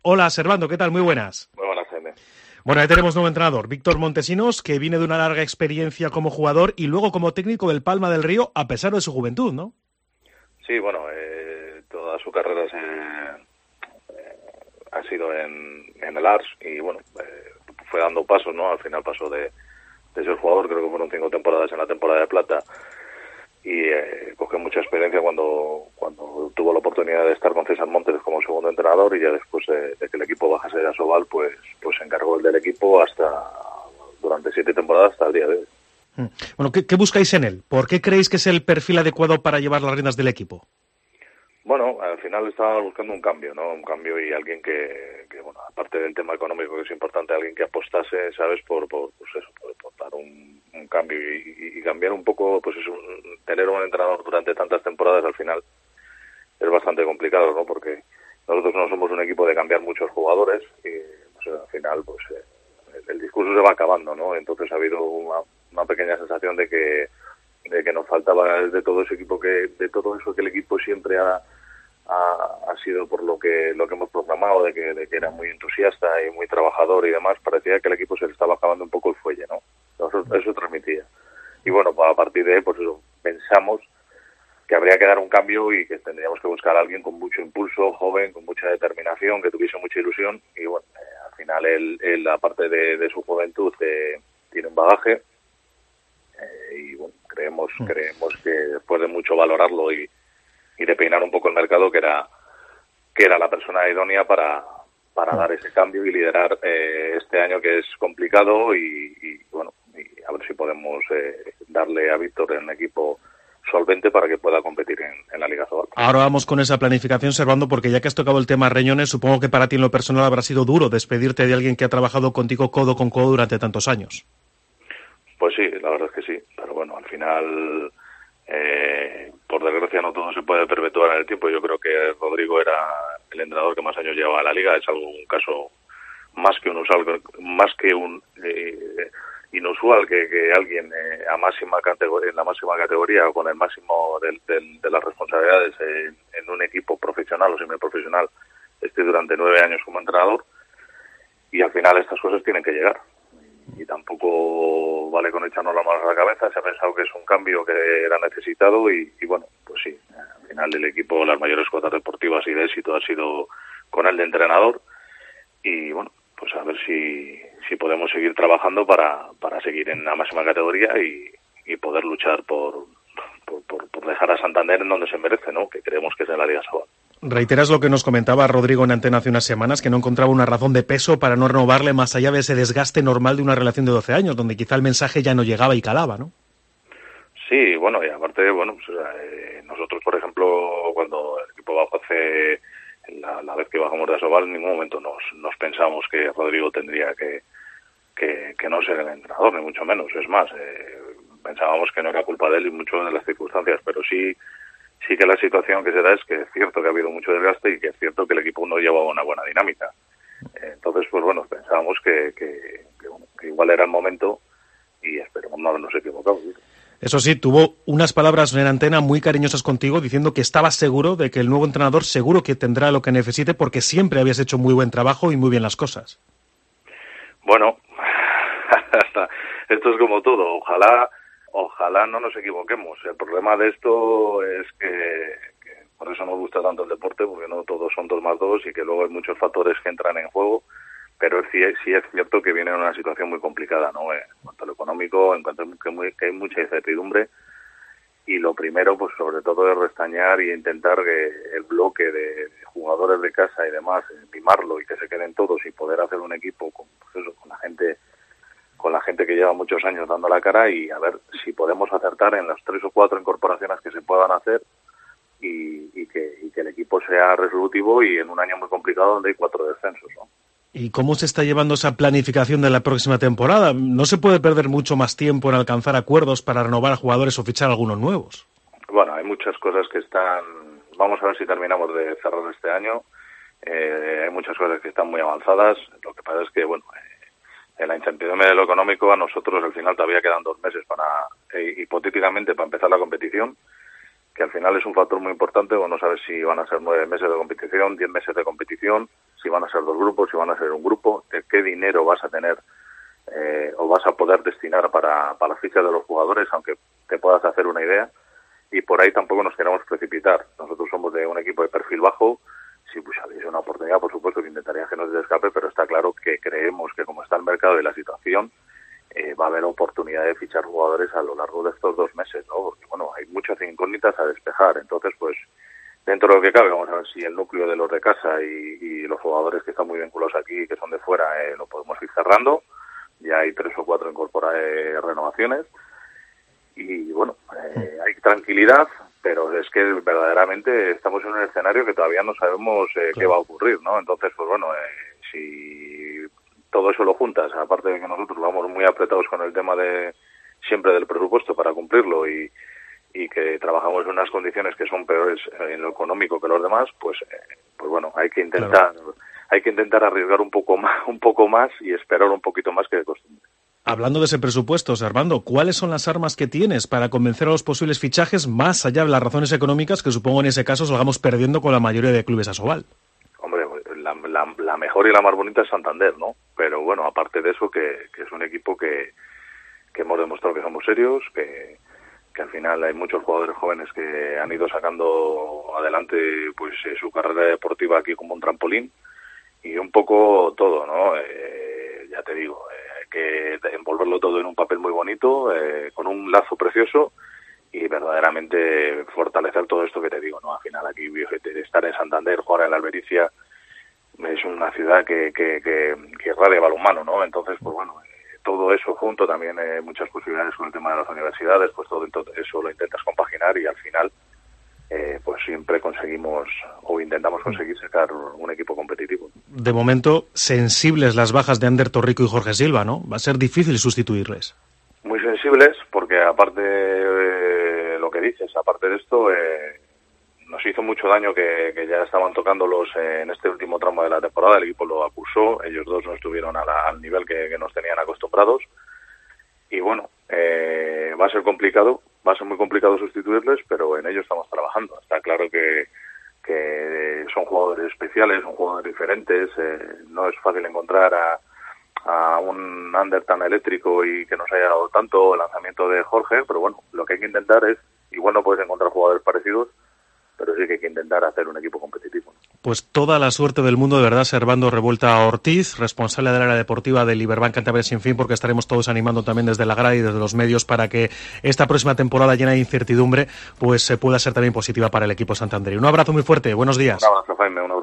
Hola, Servando, ¿qué tal? Muy buenas. Muy buenas, Jaime. Bueno, ahí tenemos nuevo entrenador, Víctor Montesinos, que viene de una larga experiencia como jugador y luego como técnico del Palma del Río, a pesar de su juventud, ¿no? Sí, bueno, toda su carrera ha sido en el Ars y bueno, fue dando pasos, ¿no? Al final pasó de ser jugador, creo que fueron 5 temporadas en la temporada de plata y cogió mucha experiencia cuando tuvo la oportunidad de estar con César Montes como segundo entrenador, y ya después de que el equipo bajase de Asobal, pues se encargó el del equipo durante 7 temporadas hasta el día de hoy. Bueno, ¿qué buscáis en él? ¿Por qué creéis que es el perfil adecuado para llevar las riendas del equipo? Bueno, al final estábamos buscando un cambio, ¿no? Un cambio y alguien que bueno, aparte del tema económico, que es importante, alguien que apostase, ¿sabes? Por dar un cambio y cambiar un poco, pues eso, tener un entrenador durante tantas temporadas al final es bastante complicado, ¿no? Porque nosotros no somos un equipo de cambiar muchos jugadores y pues, al final, pues el discurso se va acabando, ¿no? Entonces ha habido una pequeña sensación de que nos faltaba de todo ese equipo, de todo eso que el equipo siempre ha sido por lo que hemos proclamado, de que era muy entusiasta y muy trabajador y demás. Parecía que el equipo se le estaba acabando un poco el fuelle, ¿no? Eso transmitía. Y bueno, pues a partir de ahí, pues eso, pensamos que habría que dar un cambio y que tendríamos que buscar a alguien con mucho impulso, joven, con mucha determinación, que tuviese mucha ilusión. Y bueno, al final él aparte de su juventud, tiene un bagaje, y bueno, creemos que después de mucho valorarlo y de peinar un poco el mercado, que era la persona idónea para dar ese cambio y liderar este año, que es complicado, y bueno, y a ver si podemos darle a Víctor un equipo solvente para que pueda competir en la Liga Sobal. Ahora vamos con esa planificación, Servando, porque ya que has tocado el tema Reñones, supongo que para ti en lo personal habrá sido duro despedirte de alguien que ha trabajado contigo codo con codo durante tantos años. Pues sí, la verdad es que sí, pero bueno, al final, por desgracia, no todo se puede perpetuar en el tiempo. Yo creo que Rodrigo era el entrenador que más años llevaba a la Liga. Es un caso más que inusual que alguien en la máxima categoría o con el máximo de las responsabilidades en un equipo profesional o semiprofesional esté durante 9 años como entrenador, y al final estas cosas tienen que llegar. Y tampoco vale con echarnos la mano a la cabeza. Se ha pensado que es un cambio que era necesitado y bueno, pues sí, al final el equipo, las mayores cuotas deportivas y de éxito ha sido con el de entrenador, y bueno, pues a ver si podemos seguir trabajando para seguir en la máxima categoría y poder luchar por dejar a Santander en donde se merece, ¿no? Que creemos que es en la Liga Sobal. Reiteras lo que nos comentaba Rodrigo en Antena hace unas semanas, que no encontraba una razón de peso para no renovarle más allá de ese desgaste normal de una relación de 12 años, donde quizá el mensaje ya no llegaba y calaba, ¿no? Sí, bueno, y aparte, bueno, pues, nosotros, por ejemplo, cuando el equipo bajó la vez que bajamos de Asobal, en ningún momento nos pensamos que Rodrigo tendría que no ser el entrenador, ni mucho menos. Es más, pensábamos que no era culpa de él y mucho de las circunstancias, pero sí que la situación que se da es que es cierto que ha habido mucho desgaste y que es cierto que el equipo no llevaba una buena dinámica. Entonces, pues bueno, pensábamos que igual era el momento, y esperemos no habernos equivocado. ¿Sí? Eso sí, tuvo unas palabras en antena muy cariñosas contigo, diciendo que estabas seguro de que el nuevo entrenador seguro que tendrá lo que necesite, porque siempre habías hecho muy buen trabajo y muy bien las cosas. Bueno, esto es como todo. Ojalá no nos equivoquemos. El problema de esto es que por eso nos gusta tanto el deporte, porque no todos son 2 más 2 y que luego hay muchos factores que entran en juego, pero sí es cierto que viene en una situación muy complicada, ¿no? En cuanto a lo económico, en cuanto a que hay mucha incertidumbre, y lo primero, pues sobre todo, es restañar y intentar que el bloque de jugadores de casa y demás, mimarlo y que se queden todos y poder hacer un equipo con la gente que lleva muchos años dando la cara, y a ver si podemos acertar en las 3 o 4 incorporaciones que se puedan hacer y que el equipo sea resolutivo, y en un año muy complicado donde hay 4 descensos, ¿no? ¿Y cómo se está llevando esa planificación de la próxima temporada? ¿No se puede perder mucho más tiempo en alcanzar acuerdos para renovar a jugadores o fichar algunos nuevos? Bueno, hay muchas cosas que están... Vamos a ver si terminamos de cerrar este año. Hay muchas cosas que están muy avanzadas. Lo que pasa es que, bueno, en la incertidumbre de lo económico, a nosotros al final todavía quedan 2 meses hipotéticamente, para empezar la competición, que al final es un factor muy importante. No sabes si van a ser 9 meses de competición, 10 meses de competición, si van a ser 2 grupos, si van a ser un grupo, de qué dinero vas a tener o vas a poder destinar para las fichas de los jugadores, aunque te puedas hacer una idea, y por ahí tampoco nos queremos precipitar. Nosotros somos de un equipo de perfil bajo. Si pues habéis una oportunidad, por supuesto que intentaría que no se escape, pero está claro que creemos que como está el mercado y la situación, va a haber oportunidad de fichar jugadores a lo largo de estos 2 meses, ¿no? Porque, bueno, hay muchas incógnitas a despejar. Entonces, pues, dentro de lo que cabe, vamos a ver si el núcleo de los de casa y los jugadores que están muy vinculados aquí, que son de fuera, lo podemos ir cerrando. Ya hay 3 o 4 renovaciones. Y, bueno, hay tranquilidad, pero es que verdaderamente estamos en un escenario que todavía no sabemos qué va a ocurrir, ¿no? Entonces, pues bueno, si todo eso lo juntas, aparte de que nosotros vamos muy apretados con el tema de siempre del presupuesto para cumplirlo y que trabajamos en unas condiciones que son peores en lo económico que los demás, pues bueno, hay que intentar arriesgar un poco más y esperar un poquito más que de costumbre. Hablando de ese presupuesto, Armando, ¿cuáles son las armas que tienes para convencer a los posibles fichajes, más allá de las razones económicas que supongo en ese caso salgamos perdiendo con la mayoría de clubes Asobal? Hombre, la mejor y la más bonita es Santander, ¿no? Pero bueno, aparte de eso, que es un equipo que hemos demostrado que somos serios, que al final hay muchos jugadores jóvenes que han ido sacando adelante pues su carrera deportiva aquí como un trampolín, y un poco todo, ¿no? Ya te digo, que envolverlo todo en un papel muy bonito, con un lazo precioso, y verdaderamente fortalecer todo esto que te digo, ¿no? Al final aquí estar en Santander, jugar en la Albericia, es una ciudad que irradia balonmano, ¿no? Entonces, pues bueno, todo eso junto, también muchas posibilidades con el tema de las universidades, pues todo eso lo intentas compaginar y al final pues siempre conseguimos o intentamos conseguir sacar un equipo competitivo. De momento, sensibles las bajas de Ander Torrico y Jorge Silva, ¿no? Va a ser difícil sustituirles. Muy sensibles, porque aparte lo que dices, aparte de esto, nos hizo mucho daño que ya estaban tocándolos en este último tramo de la temporada. El equipo lo acusó, ellos dos no estuvieron al nivel que nos tenían acostumbrados. Y bueno, va a ser complicado, va a ser muy complicado sustituirles, pero en ello estamos trabajando. Está claro que son jugadores especiales, son jugadores diferentes. No es fácil encontrar a un Ander tan eléctrico y que nos haya dado tanto el lanzamiento de Jorge, pero bueno, lo que hay que intentar es, igual no puedes encontrar jugadores parecidos, pero sí que hay que intentar hacer un equipo competitivo. Pues toda la suerte del mundo, de verdad, Servando Revuelta Ortiz, responsable del área deportiva del Iberbank Cantabria Sin Fin, porque estaremos todos animando también desde la grada y desde los medios para que esta próxima temporada llena de incertidumbre pues pueda ser también positiva para el equipo santanderino. Un abrazo muy fuerte, buenos días. Un abrazo, Jaime,